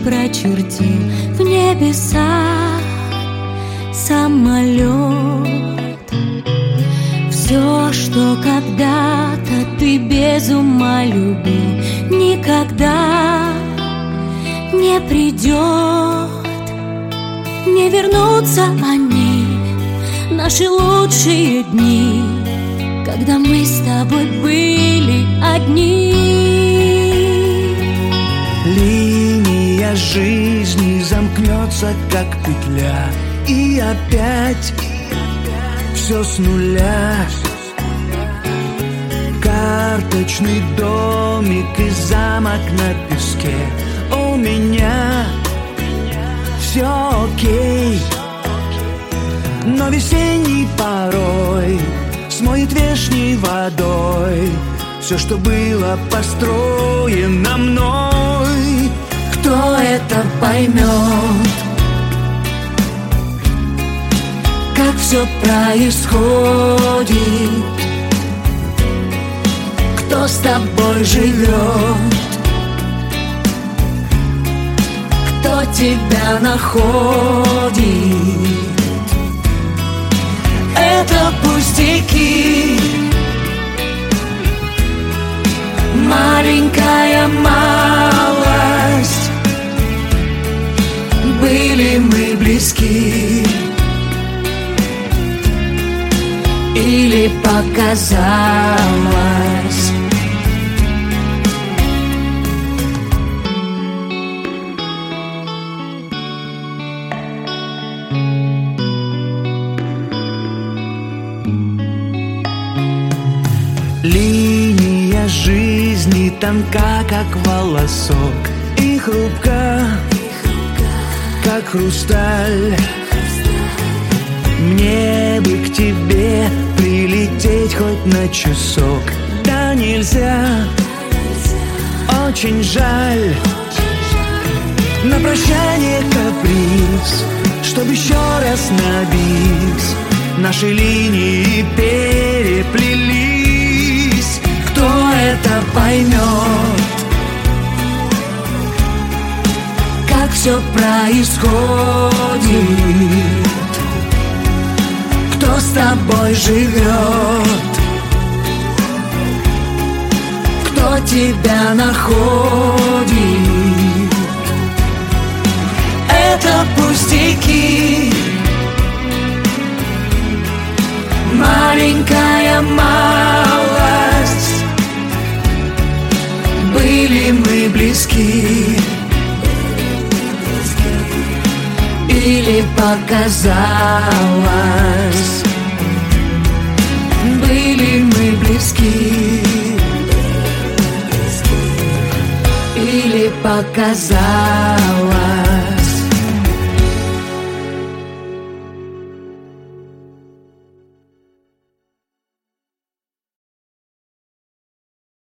прочертил в небесах самолет. Все, что когда-то ты без ума любил, никогда не придет. Не вернутся они, наши лучшие дни, когда мы с тобой были одни. Линия жизни замкнется, как петля, и опять все с нуля. Карточный домик и замок на песке. У меня все окей, но весенний порой смоет вешней водой все, что было построено мной. Кто это поймет, как все происходит? Кто с тобой живет? Кто тебя находит? Это пустяки, маленькая малость. Были мы близки, или показалось? Линия жизни тонка, как волосок, и хрупка, как хрусталь. Мне бы к тебе прилететь хоть на часок, да нельзя, очень жаль. На прощание каприз, чтоб еще раз на бис наши линии переплелись. Кто это поймет, как все происходит? Кто с тобой живет? Кто тебя находит? Это пустяки, маленькая малость. Были мы близки, или показалось? Были мы близки, или показалось?